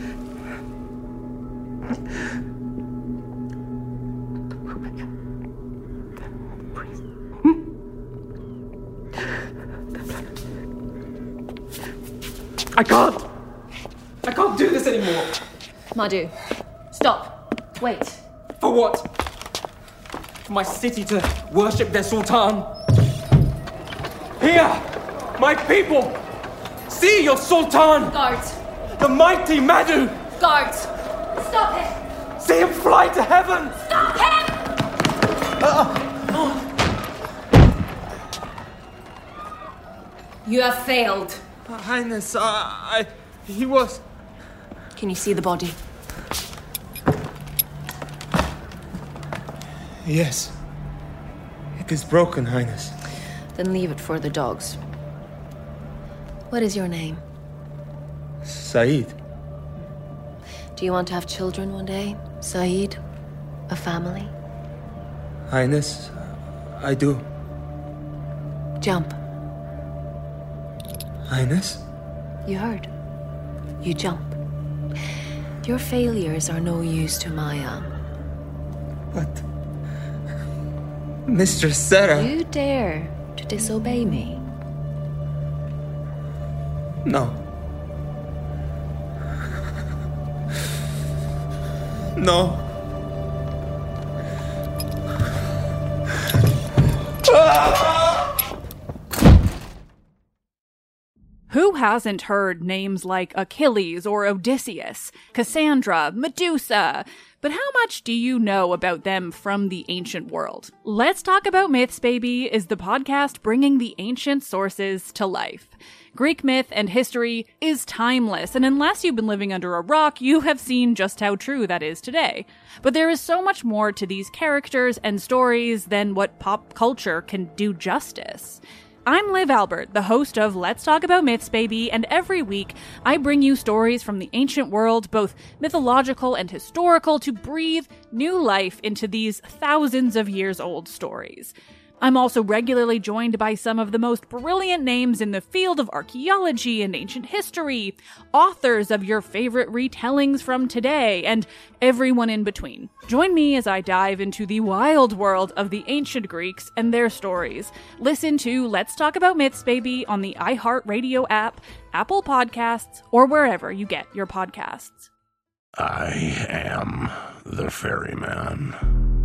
[SPEAKER 3] I can't! I can't do this anymore!
[SPEAKER 4] Madhu, stop. Wait.
[SPEAKER 3] For what? For my city to worship their sultan? Here! My people! See your sultan!
[SPEAKER 4] Guards!
[SPEAKER 3] The mighty Madhu!
[SPEAKER 4] Guards! Stop him!
[SPEAKER 3] See him fly to heaven!
[SPEAKER 4] Stop him!
[SPEAKER 3] Uh, uh.
[SPEAKER 4] You have failed.
[SPEAKER 3] Uh, Highness, uh, I... He was...
[SPEAKER 4] Can you see the body?
[SPEAKER 3] Yes. It is broken, Highness.
[SPEAKER 4] Then leave it for the dogs. What is your name?
[SPEAKER 3] Saeed.
[SPEAKER 4] Do you want to have children one day, Saeed? A family?
[SPEAKER 3] Highness, I do.
[SPEAKER 4] Jump.
[SPEAKER 3] Highness?
[SPEAKER 4] You heard. You jump. Your failures are no use to Maya.
[SPEAKER 3] But... Mistress Sarah...
[SPEAKER 4] You dare to disobey me?
[SPEAKER 3] No. No.
[SPEAKER 7] Who hasn't heard names like Achilles or Odysseus, Cassandra, Medusa, But how much do you know about them from the ancient world? Let's Talk About Myths, Baby is the podcast bringing the ancient sources to life. Greek myth and history is timeless, and unless you've been living under a rock, you have seen just how true that is today. But there is so much more to these characters and stories than what pop culture can do justice. I'm Liv Albert, the host of Let's Talk About Myths, Baby, and every week I bring you stories from the ancient world, both mythological and historical, to breathe new life into these thousands of years old stories. I'm also regularly joined by some of the most brilliant names in the field of archaeology and ancient history, authors of your favorite retellings from today, and everyone in between. Join me as I dive into the wild world of the ancient Greeks and their stories. Listen to Let's Talk About Myths, Baby on the iHeartRadio app, Apple Podcasts, or wherever you get your podcasts.
[SPEAKER 6] I am the ferryman.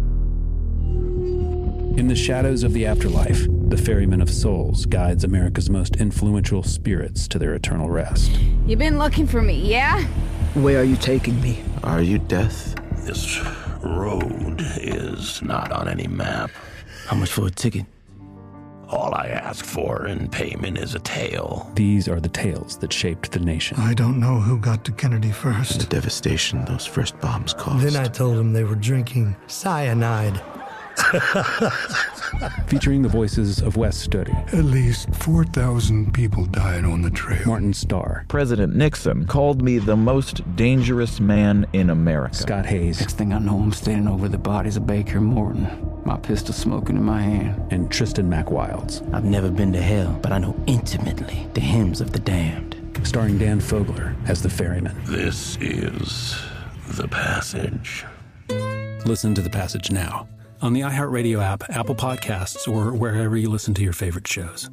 [SPEAKER 5] In the shadows of the afterlife, the Ferryman of Souls guides America's most influential spirits to their eternal rest.
[SPEAKER 16] You've been looking for me, yeah?
[SPEAKER 14] Where are you taking me?
[SPEAKER 6] Are you Death? This road is not on any map.
[SPEAKER 26] How much for a ticket?
[SPEAKER 6] All I ask for in payment is a tale.
[SPEAKER 5] These are the tales that shaped the nation.
[SPEAKER 1] I don't know who got to Kennedy first.
[SPEAKER 6] The devastation those first bombs caused.
[SPEAKER 1] Then I told them they were drinking cyanide.
[SPEAKER 5] Featuring the voices of Wes Studi.
[SPEAKER 19] At least four thousand people died on the trail.
[SPEAKER 5] Martin Starr.
[SPEAKER 20] President Nixon called me the most dangerous man in America.
[SPEAKER 5] Scott Hayes.
[SPEAKER 26] Next thing I know, I'm standing over the bodies of Baker and Morton, my pistol smoking in my hand.
[SPEAKER 5] And Tristan McWilds.
[SPEAKER 26] I've never been to hell, but I know intimately the hymns of the damned.
[SPEAKER 5] Starring Dan Fogler as the ferryman.
[SPEAKER 6] This is The Passage.
[SPEAKER 5] Listen to The Passage now on the iHeartRadio app, Apple Podcasts, or wherever you listen to your favorite shows.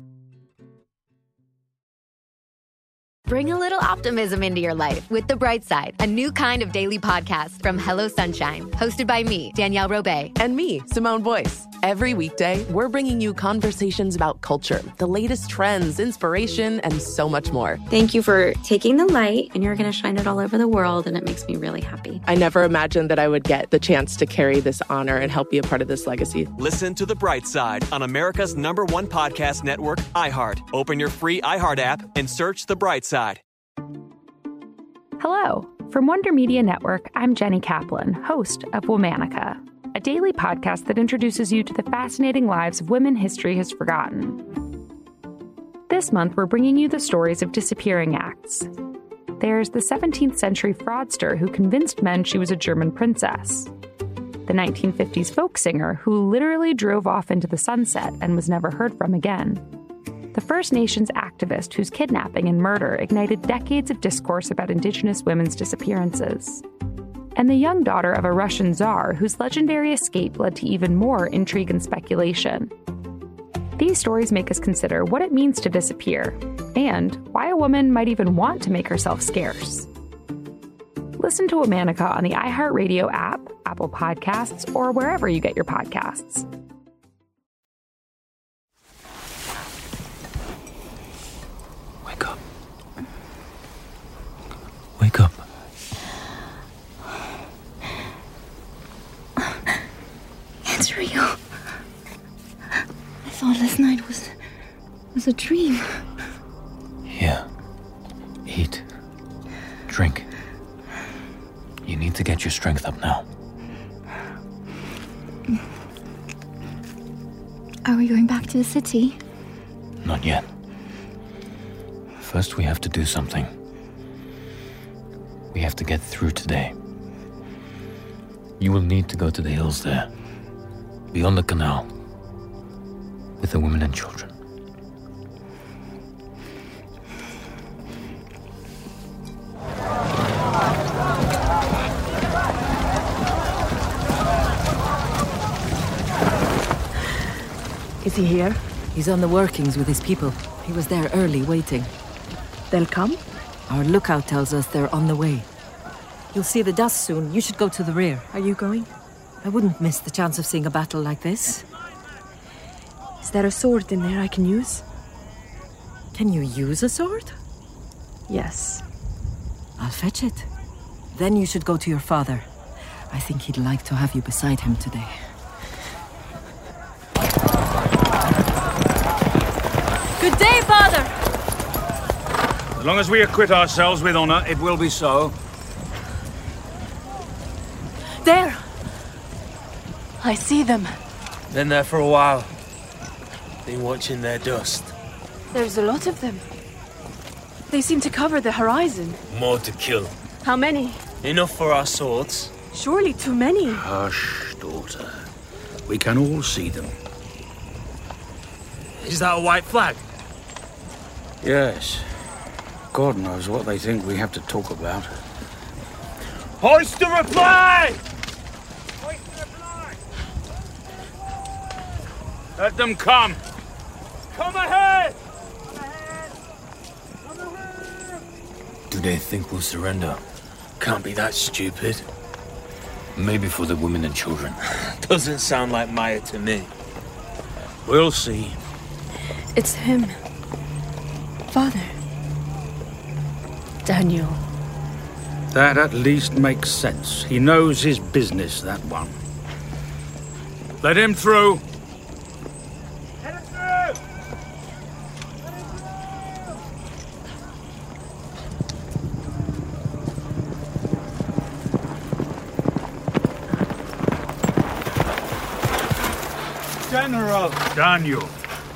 [SPEAKER 8] Bring a little optimism into your life with The Bright Side, a new kind of daily podcast from Hello Sunshine, hosted by me, Danielle Robay.
[SPEAKER 9] And me, Simone Boyce. Every weekday, we're bringing you conversations about culture, the latest trends, inspiration, and so much more.
[SPEAKER 10] Thank you for taking the light, and you're going to shine it all over the world, and it makes me really happy.
[SPEAKER 9] I never imagined that I would get the chance to carry this honor and help be a part of this legacy.
[SPEAKER 11] Listen to The Bright Side on America's number one podcast network, iHeart. Open your free iHeart app and search The Bright Side.
[SPEAKER 21] Hello. From Wonder Media Network, I'm Jenny Kaplan, host of Womanica, a daily podcast that introduces you to the fascinating lives of women history has forgotten. This month, we're bringing you the stories of disappearing acts. There's the seventeenth century fraudster who convinced men she was a German princess, the nineteen fifties folk singer who literally drove off into the sunset and was never heard from again, the First Nations activist whose kidnapping and murder ignited decades of discourse about Indigenous women's disappearances, and the young daughter of a Russian czar whose legendary escape led to even more intrigue and speculation. These stories make us consider what it means to disappear, and why a woman might even want to make herself scarce. Listen to Womanica on the iHeartRadio app, Apple Podcasts, or wherever you get your podcasts.
[SPEAKER 26] Wake up. Wake up.
[SPEAKER 13] It's real. I thought last night was was a dream.
[SPEAKER 26] Here. Eat. Drink. You need to get your strength up now.
[SPEAKER 13] Are we going back to the city?
[SPEAKER 26] Not yet. First, we have to do something. We have to get through today. You will need to go to the hills there, beyond the canal, with the women and children.
[SPEAKER 17] Is he here? He's on the workings with his people. He was there early, waiting. They'll come? Our lookout tells us they're on the way. You'll see the dust soon. You should go to the rear. Are you going? I wouldn't miss the chance of seeing a battle like this.
[SPEAKER 18] Is there a sword in there I can use?
[SPEAKER 17] Can you use a sword?
[SPEAKER 18] Yes.
[SPEAKER 17] I'll fetch it. Then you should go to your father.
[SPEAKER 2] I think he'd like to have you beside him today.
[SPEAKER 18] Good day, Father!
[SPEAKER 15] As long as we acquit ourselves with honor, it will be so.
[SPEAKER 18] There! I see them.
[SPEAKER 22] Been there for a while. Been watching their dust.
[SPEAKER 18] There's a lot of them. They seem to cover the horizon.
[SPEAKER 22] More to kill.
[SPEAKER 18] How many?
[SPEAKER 22] Enough for our swords.
[SPEAKER 18] Surely too many.
[SPEAKER 15] Hush, daughter. We can all see them.
[SPEAKER 22] Is that a white flag?
[SPEAKER 15] Yes. God knows what they think we have to talk about.
[SPEAKER 22] Hoist the reply!
[SPEAKER 15] Let them come.
[SPEAKER 22] Come ahead!
[SPEAKER 26] Do they think we'll surrender? Can't be that stupid. Maybe for the women and children.
[SPEAKER 22] Doesn't sound like Maya to me.
[SPEAKER 15] We'll see.
[SPEAKER 18] It's him. Father. Daniel.
[SPEAKER 15] That at least makes sense. He knows his business, that one. Let him through.
[SPEAKER 22] Let him through!
[SPEAKER 12] General!
[SPEAKER 15] Daniel.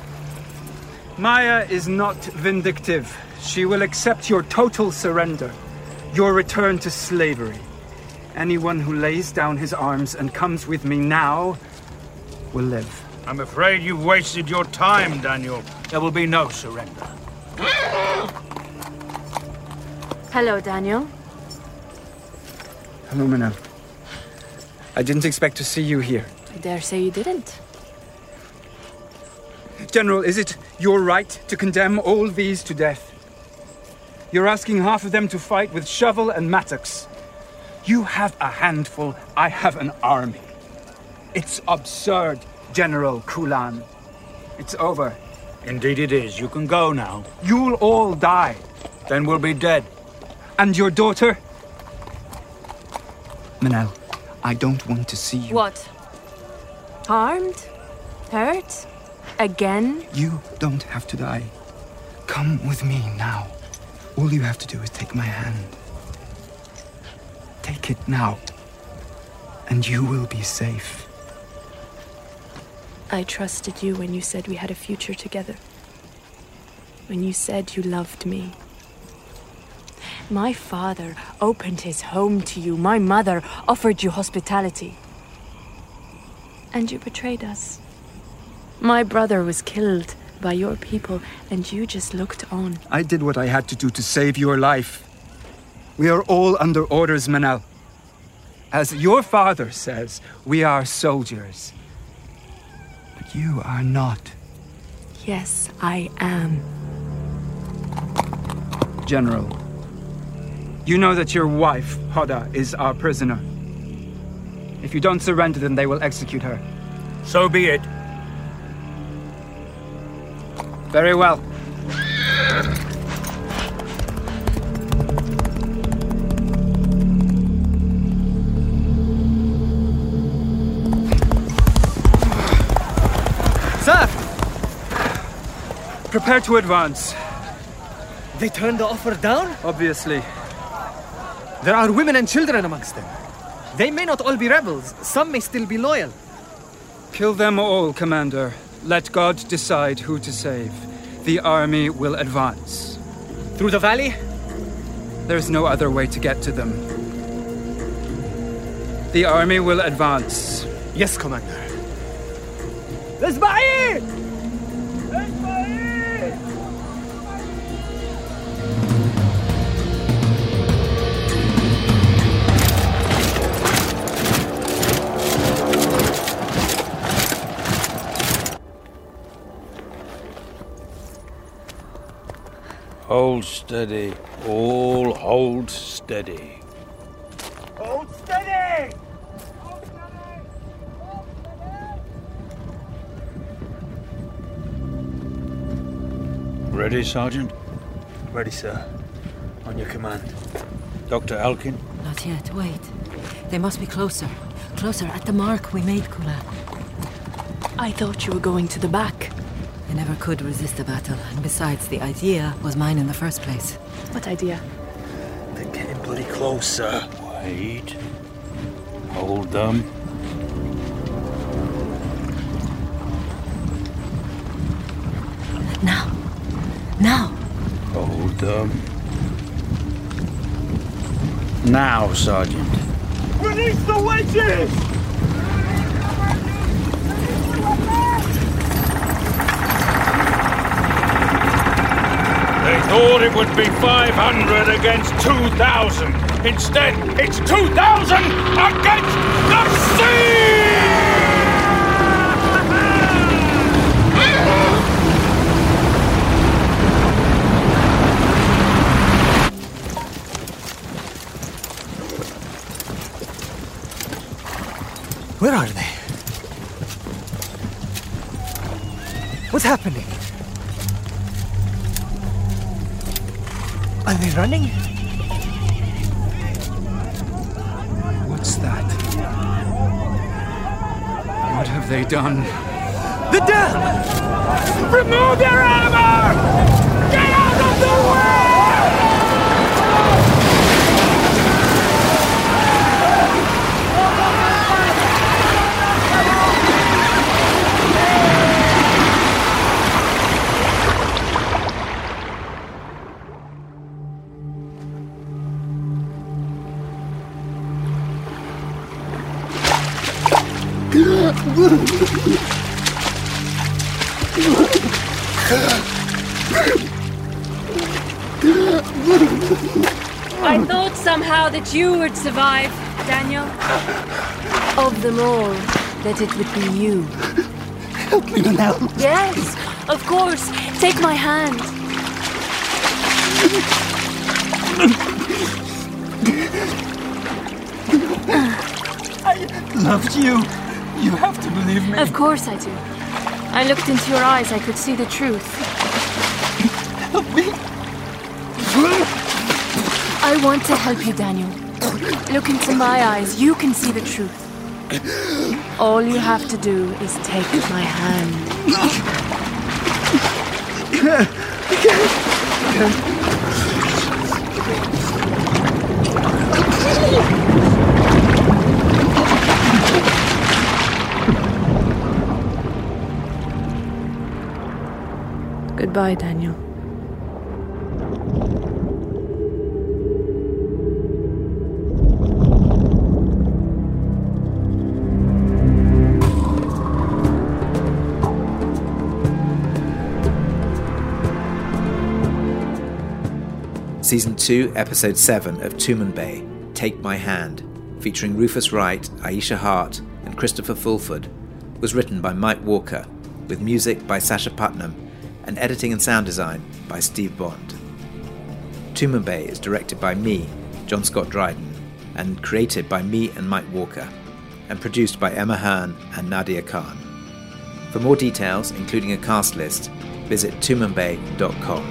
[SPEAKER 12] Maya is not vindictive. She will accept your total surrender, your return to slavery. Anyone who lays down his arms and comes with me now will live.
[SPEAKER 15] I'm afraid you've wasted your time, Daniel. There will be no surrender.
[SPEAKER 18] Hello, Daniel.
[SPEAKER 12] Hello, Manel. I didn't expect to see you here.
[SPEAKER 18] I dare say you didn't.
[SPEAKER 12] General, is it your right to condemn all these to death? You're asking half of them to fight with shovel and mattocks. You have a handful, I have an army. It's absurd, General Kulan. It's over.
[SPEAKER 15] Indeed it is. You can go now.
[SPEAKER 12] You'll all die.
[SPEAKER 15] Then we'll be dead.
[SPEAKER 12] And your daughter? Manel, I don't want to see you.
[SPEAKER 18] What? Harmed? Hurt? Again?
[SPEAKER 12] You don't have to die. Come with me now. All you have to do is take my hand. Take it now, and you will be safe.
[SPEAKER 18] I trusted you when you said we had a future together. When you said you loved me. My father opened his home to you. My mother offered you hospitality. And you betrayed us. My brother was killed by your people, and you just looked on.
[SPEAKER 12] I did what I had to do to save your life. We are all under orders, Manel. As your father says, we are soldiers. But you are not.
[SPEAKER 18] Yes, I am.
[SPEAKER 12] General, you know that your wife, Hoda, is our prisoner. If you don't surrender, then they will execute her.
[SPEAKER 15] So be it.
[SPEAKER 12] Very well.
[SPEAKER 23] Sir!
[SPEAKER 12] Prepare to advance.
[SPEAKER 23] They turned the offer down?
[SPEAKER 12] Obviously.
[SPEAKER 23] There are women and children amongst them. They may not all be rebels. Some may still be loyal.
[SPEAKER 12] Kill them all, Commander. Let God decide who to save. The army will advance.
[SPEAKER 23] Through the valley?
[SPEAKER 12] There's no other way to get to them. The army will advance.
[SPEAKER 23] Yes, Commander. Ismail!
[SPEAKER 15] Hold steady. All hold steady.
[SPEAKER 22] Hold steady!
[SPEAKER 15] Ready, Sergeant?
[SPEAKER 22] Ready, sir. On your command.
[SPEAKER 15] Doctor Alkin?
[SPEAKER 2] Not yet, wait. They must be closer. Closer, at the mark we made, Kula.
[SPEAKER 18] I thought you were going to the back.
[SPEAKER 2] I never could resist a battle, and besides, the idea was mine in the first place.
[SPEAKER 18] What idea?
[SPEAKER 22] They're getting bloody closer.
[SPEAKER 15] Wait. Hold them.
[SPEAKER 2] Now. Now.
[SPEAKER 15] Hold them. Now, Sergeant.
[SPEAKER 22] Release the wedges!
[SPEAKER 15] They thought it would be five hundred against two thousand. Instead, it's two thousand against the sea!
[SPEAKER 23] Where are they? What's happening? Are they running?
[SPEAKER 14] What's that? What have they done?
[SPEAKER 23] The dam!
[SPEAKER 22] Remove your armor! Get out of the way!
[SPEAKER 18] I thought somehow that you would survive, Daniel. Of them all, that it would be you.
[SPEAKER 22] Help me now.
[SPEAKER 18] Yes, of course. Take my hand.
[SPEAKER 22] I loved you. You have to believe me.
[SPEAKER 18] Of course I do. I looked into your eyes. I could see the truth.
[SPEAKER 22] Help me.
[SPEAKER 18] I want to help you, Daniel. Look into my eyes. You can see the truth. All you have to do is take my hand. Goodbye, Daniel.
[SPEAKER 3] Season two, Episode seven of Tumanbay, Take My Hand, featuring Rufus Wright, Aisha Hart, and Christopher Fulford, was written by Mike Walker, with music by Sasha Putnam, and editing and sound design by Steve Bond. Tumanbay is directed by me, John Scott Dryden, and created by me and Mike Walker, and produced by Emma Hearn and Nadia Khan. For more details, including a cast list, visit tumanbay dot com.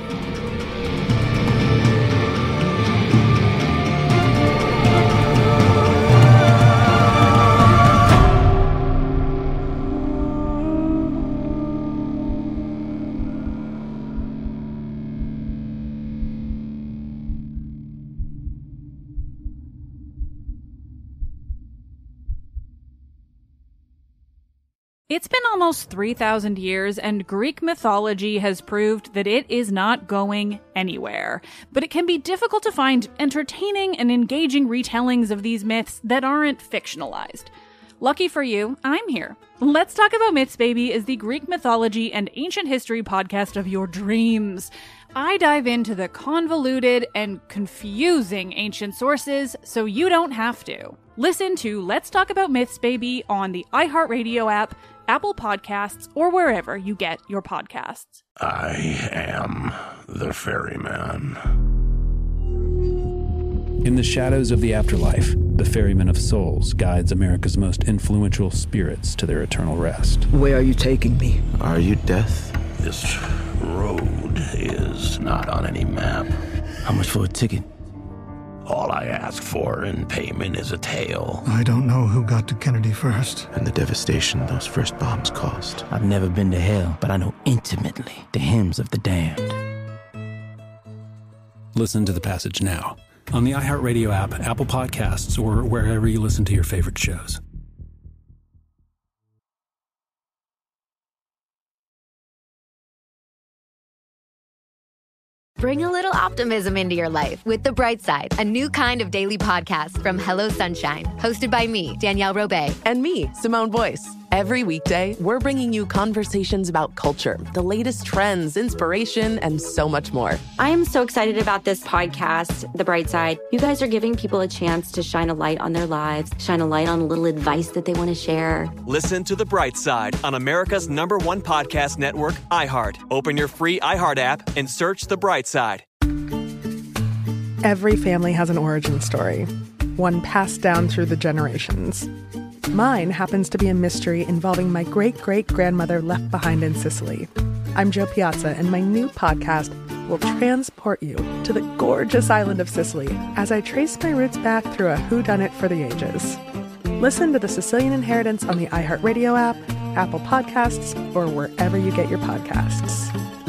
[SPEAKER 4] It's been almost three thousand years, and Greek mythology has proved that it is not going anywhere. But it can be difficult to find entertaining and engaging retellings of these myths that aren't fictionalized. Lucky for you, I'm here. Let's Talk About Myths, Baby is the Greek mythology and ancient history podcast of your dreams. I dive into the convoluted and confusing ancient sources so you don't have to. Listen to Let's Talk About Myths, Baby on the iHeartRadio app, Apple Podcasts, or wherever you get your podcasts.
[SPEAKER 6] I am the ferryman.
[SPEAKER 5] In the shadows of the afterlife, the Ferryman of Souls guides America's most influential spirits to their eternal rest.
[SPEAKER 7] Where are you taking me?
[SPEAKER 6] Are you death? This road is not on any map.
[SPEAKER 26] How much for a ticket?
[SPEAKER 6] All I ask for in payment is a tale.
[SPEAKER 1] I don't know who got to Kennedy first.
[SPEAKER 7] And the devastation those first bombs caused.
[SPEAKER 16] I've never been to hell, but I know intimately the hymns of the damned.
[SPEAKER 5] Listen to The Passage now on the iHeartRadio app, Apple Podcasts, or wherever you listen to your favorite shows.
[SPEAKER 8] Bring a little optimism into your life with The Bright Side, a new kind of daily podcast from Hello Sunshine, hosted by me, Danielle Robay.
[SPEAKER 9] And me, Simone Boyce. Every weekday, we're bringing you conversations about culture, the latest trends, inspiration, and so much more.
[SPEAKER 10] I am so excited about this podcast, The Bright Side. You guys are giving people a chance to shine a light on their lives, shine a light on a little advice that they want to share.
[SPEAKER 11] Listen to The Bright Side on America's number one podcast network, iHeart. Open your free iHeart app and search The Bright Side.
[SPEAKER 19] Every family has an origin story, one passed down through the generations. Mine happens to be a mystery involving my great-great-grandmother left behind in Sicily. I'm Jo Piazza, and my new podcast will transport you to the gorgeous island of Sicily as I trace my roots back through a whodunit for the ages. Listen to The Sicilian Inheritance on the iHeartRadio app, Apple Podcasts, or wherever you get your podcasts.